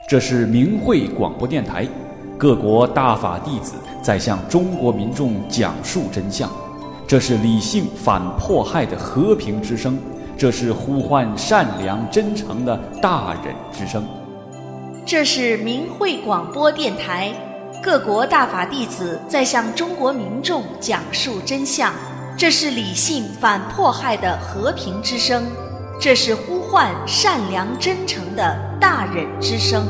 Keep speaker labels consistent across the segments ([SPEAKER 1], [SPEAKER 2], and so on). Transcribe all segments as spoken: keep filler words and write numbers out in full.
[SPEAKER 1] 这是明慧广播电台，各国大法弟子在向中国民众讲述真相。这是理性反迫害的和平之声，这是呼唤善良真诚的大忍之声。
[SPEAKER 2] 这是明慧广播电台，各国大法弟子在向中国民众讲述真相。这是理性反迫害的和平之声，这是呼唤善良真诚的大忍之声。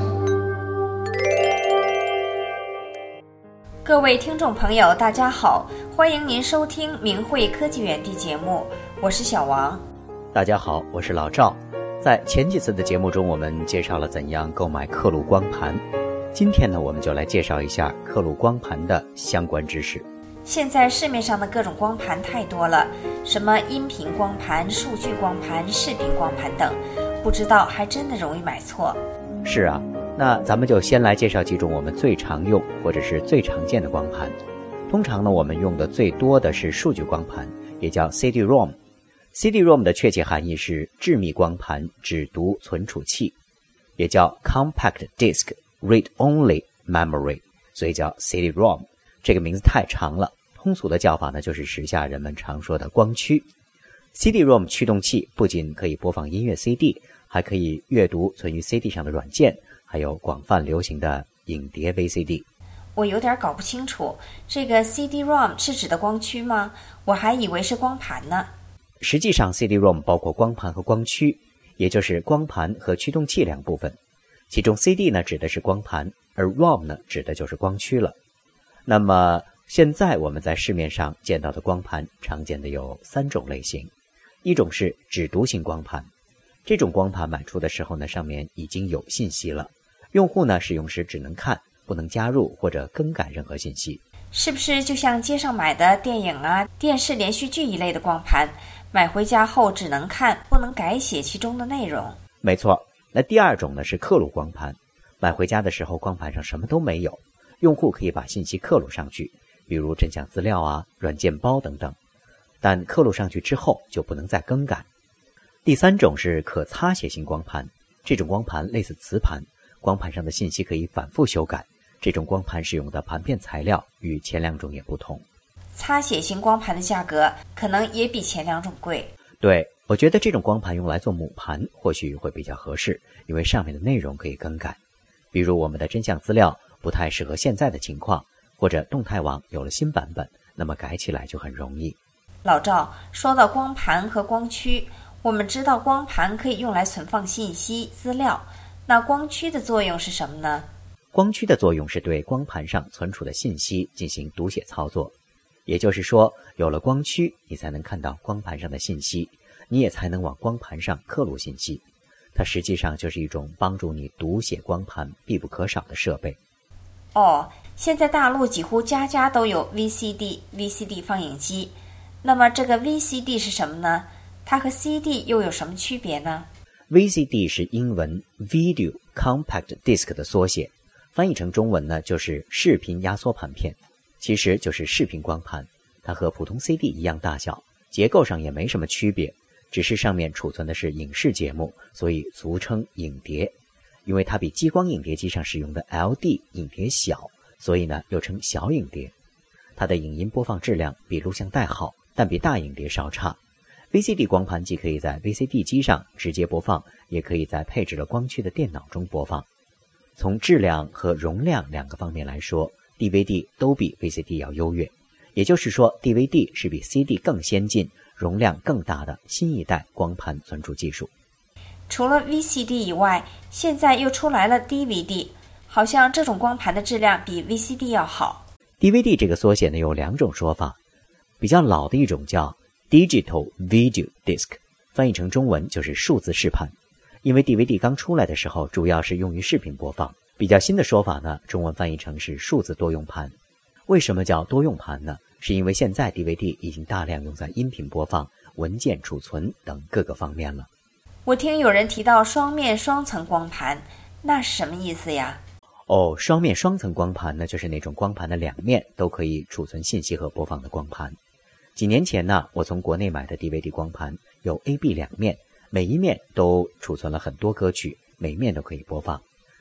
[SPEAKER 3] 各位听众朋友，大家好，欢迎您收听明慧科技园地节目，我是小王。
[SPEAKER 4] 大家好，我是老赵。在前几次的节目中，我们介绍了怎样购买刻录光盘。今天呢，我们就来介绍一下刻录光盘的相关知识。
[SPEAKER 3] 现在市面上的各种光盘太多了，什么音频光盘、数据光盘、视频光盘等，不知道还真的容易买错。
[SPEAKER 4] 是啊，那咱们就先来介绍几种我们最常用或者是最常见的光盘。通常呢，我们用的最多的是数据光盘，也叫 C D ROM。C D ROM 的确切含义是致密光盘只读存储器，也叫 Compact Disk Read-Only Memory， 所以叫 C D ROM。这个名字太长了，通俗的叫法呢，就是时下人们常说的光驱。C D ROM 驱动器不仅可以播放音乐 C D， 还可以阅读存于 C D 上的软件，还有广泛流行的影碟 V C D。
[SPEAKER 3] 我有点搞不清楚，这个 C D ROM 是指的光驱吗？我还以为是光盘呢。
[SPEAKER 4] 实际上 C D ROM 包括光盘和光驱，也就是光盘和驱动器两部分。其中 C D 呢指的是光盘，而 ROM 呢指的就是光驱了。那么现在我们在市面上见到的光盘常见的有三种类型。一种是只读型光盘，这种光盘买出的时候呢，上面已经有信息了，用户呢使用时只能看，不能加入或者更改任何信息。
[SPEAKER 3] 是不是就像街上买的电影啊、电视连续剧一类的光盘，买回家后只能看，不能改写其中的内容？
[SPEAKER 4] 没错。那第二种呢是刻录光盘，买回家的时候光盘上什么都没有，用户可以把信息刻录上去，比如真相资料啊、软件包等等，但刻录上去之后就不能再更改。第三种是可擦写型光盘，这种光盘类似磁盘，光盘上的信息可以反复修改，这种光盘使用的盘片材料与前两种也不同。
[SPEAKER 3] 擦写型光盘的价格可能也比前两种贵。
[SPEAKER 4] 对，我觉得这种光盘用来做母盘或许会比较合适，因为上面的内容可以更改，比如我们的真相资料不太适合现在的情况，或者动态网有了新版本，那么改起来就很容易。
[SPEAKER 3] 老赵，说到光盘和光驱，我们知道光盘可以用来存放信息资料，那光驱的作用是什么呢？
[SPEAKER 4] 光驱的作用是对光盘上存储的信息进行读写操作，也就是说，有了光驱，你才能看到光盘上的信息，你也才能往光盘上刻录信息。它实际上就是一种帮助你读写光盘必不可少的设备。
[SPEAKER 3] 哦，现在大陆几乎家家都有 V C D、V C D 放映机。那么这个 V C D 是什么呢？它和 C D 又有什么区别呢？
[SPEAKER 4] V C D 是英文 Video Compact Disc 的缩写，翻译成中文呢就是视频压缩盘片，其实就是视频光盘。它和普通 C D 一样大小，结构上也没什么区别，只是上面储存的是影视节目，所以俗称影碟。因为它比激光影碟机上使用的 L D 影碟小，所以呢又称小影碟。它的影音播放质量比录像带好，但比大影碟稍差。V C D 光盘既可以在 V C D 机上直接播放，也可以在配置了光驱的电脑中播放。从质量和容量两个方面来说， D V D 都比 V C D 要优越。也就是说 D V D 是比 C D 更先进、容量更大的新一代光盘存储技术。
[SPEAKER 3] 除了 V C D 以外，现在又出来了 D V D， 好像这种光盘的质量比 V C D 要好。
[SPEAKER 4] D V D 这个缩写呢有两种说法，比较老的一种叫 Digital Video Disc， 翻译成中文就是数字视盘。因为 D V D 刚出来的时候主要是用于视频播放，比较新的说法呢，中文翻译成是数字多用盘。为什么叫多用盘呢？是因为现在 D V D 已经大量用在音频播放、文件储存等各个方面了。
[SPEAKER 3] 我听有人提到双面双层光盘，那是什么意思呀？
[SPEAKER 4] 哦，双面双层光盘呢，就是那种光盘的两面都可以储存信息和播放的光盘。几年前呢，我从国内买的 D V D 光盘有 A B 两面，每一面都储存了很多歌曲，每面都可以播放。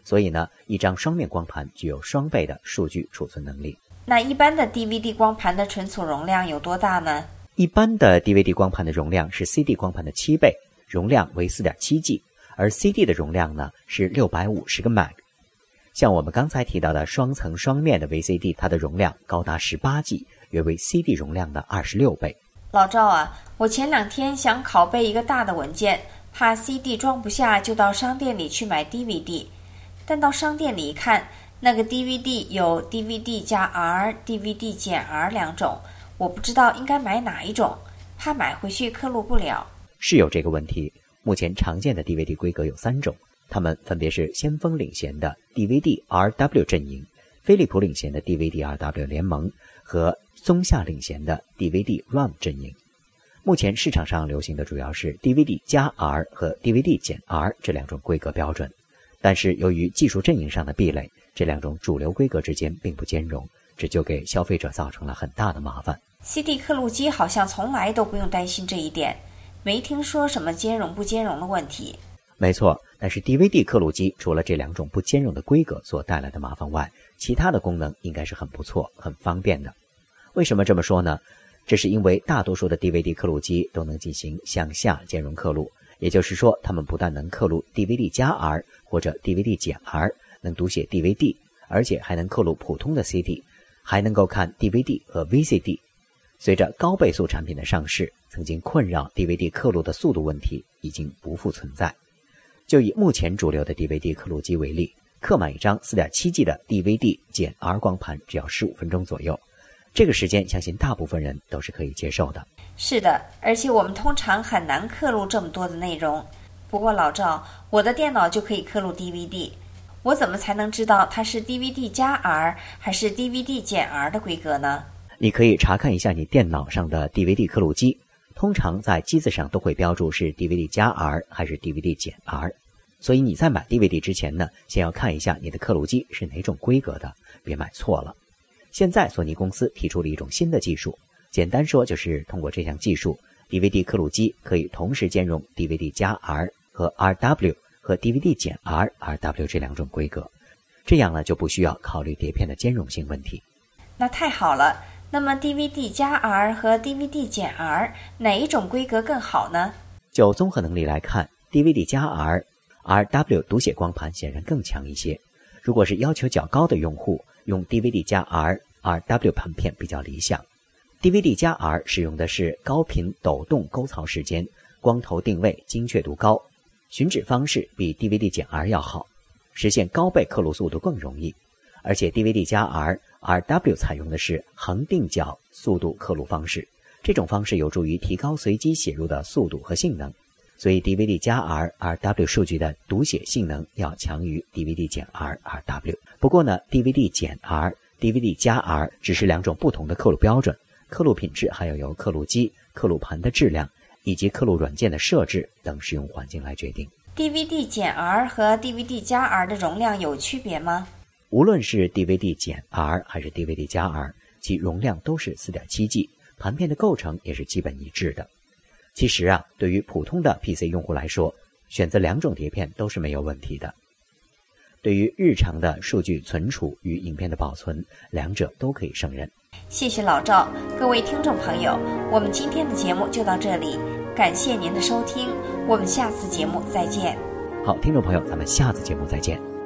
[SPEAKER 4] 所以呢，一张双面光盘具有双倍的数据储存能力。
[SPEAKER 3] 那一般的 D V D 光盘的存储容量有多大呢？
[SPEAKER 4] 一般的 D V D 光盘的容量是 C D 光盘的七倍，容量为 四点七 G， 而 C D 的容量呢是六百五十个 M B。 像我们刚才提到的双层双面的 V C D， 它的容量高达十八 G， 约为 C D 容量的二十六倍。
[SPEAKER 3] 老赵啊，我前两天想拷贝一个大的文件，怕 C D 装不下，就到商店里去买 D V D。 但到商店里一看，那个 D V D 有 D V D 加 R、D V D 减 R 两种，我不知道应该买哪一种，怕买回去刻录不了。
[SPEAKER 4] 是有这个问题。目前常见的 D V D 规格有三种，它们分别是先锋领衔的 D V D R W 阵营、飞利浦领衔的 D V D R W 联盟和松下领衔的 D V D R O M 阵营。目前市场上流行的主要是 D V D 加 R 和 D V D 减 R 这两种规格标准，但是由于技术阵营上的壁垒，这两种主流规格之间并不兼容，这就给消费者造成了很大的麻烦。
[SPEAKER 3] C D 刻录机好像从来都不用担心这一点，没听说什么兼容不兼容的问题。
[SPEAKER 4] 没错，但是 D V D 刻录机除了这两种不兼容的规格所带来的麻烦外，其他的功能应该是很不错很方便的。为什么这么说呢？这是因为大多数的 D V D 刻录机都能进行向下兼容刻录，也就是说它们不但能刻录 D V D 加 R 或者 D V D 减 R， 能读写 D V D， 而且还能刻录普通的 C D， 还能够看 D V D 和 V C D。 随着高倍速产品的上市，曾经困扰 D V D 刻录的速度问题已经不复存在。就以目前主流的 D V D 刻录机为例，刻满一张 四点七 G 的 D V D 减 R 光盘只要十五分钟左右，这个时间相信大部分人都是可以接受的。
[SPEAKER 3] 是的，而且我们通常很难刻录这么多的内容。不过老赵，我的电脑就可以刻录 D V D， 我怎么才能知道它是 D V D 加 R 还是 D V D 减 R 的规格呢？
[SPEAKER 4] 你可以查看一下你电脑上的 D V D 刻录机，通常在机子上都会标注是 D V D 加 R 还是 D V D 减 R， 所以你在买 D V D 之前呢，先要看一下你的刻录机是哪种规格的，别买错了。现在索尼公司提出了一种新的技术，简单说就是通过这项技术， D V D 刻录机可以同时兼容 D V D 加 R 和 R W 和 D V D 减 R R W 这两种规格，这样呢就不需要考虑碟片的兼容性问题。
[SPEAKER 3] 那太好了。那么 D V D 加 R 和 D V D 减 R 哪一种规格更好呢？
[SPEAKER 4] 就综合能力来看， D V D 加 R R W 读写光盘显然更强一些。如果是要求较高的用户，用 D V D 加 R R W 盘片比较理想。 D V D 加 R 使用的是高频抖动沟槽时间，光头定位精确度高，寻址方式比 D V D 减 R 要好，实现高倍刻录速度更容易。而且 D V D 加 R R W 采用的是横定角速度刻录方式，这种方式有助于提高随机写入的速度和性能，所以 D V D 加 R R W 数据的读写性能要强于 D V D 减 R R W。 不过呢 D V D 减 R D V D 加 R 只是两种不同的刻录标准，刻录品质还要由刻录机、刻录盘的质量以及刻录软件的设置等使用环境来决定。
[SPEAKER 3] D V D 减 R 和 D V D 加 R 的容量有区别吗？
[SPEAKER 4] 无论是 D V D 减 R 还是 D V D 加 R， 其容量都是 四点七 G， 盘片的构成也是基本一致的。其实啊，对于普通的 P C 用户来说，选择两种碟片都是没有问题的。对于日常的数据存储与影片的保存，两者都可以胜任。
[SPEAKER 3] 谢谢老赵，各位听众朋友，我们今天的节目就到这里，感谢您的收听，我们下次节目再见。
[SPEAKER 4] 好，听众朋友，咱们下次节目再见。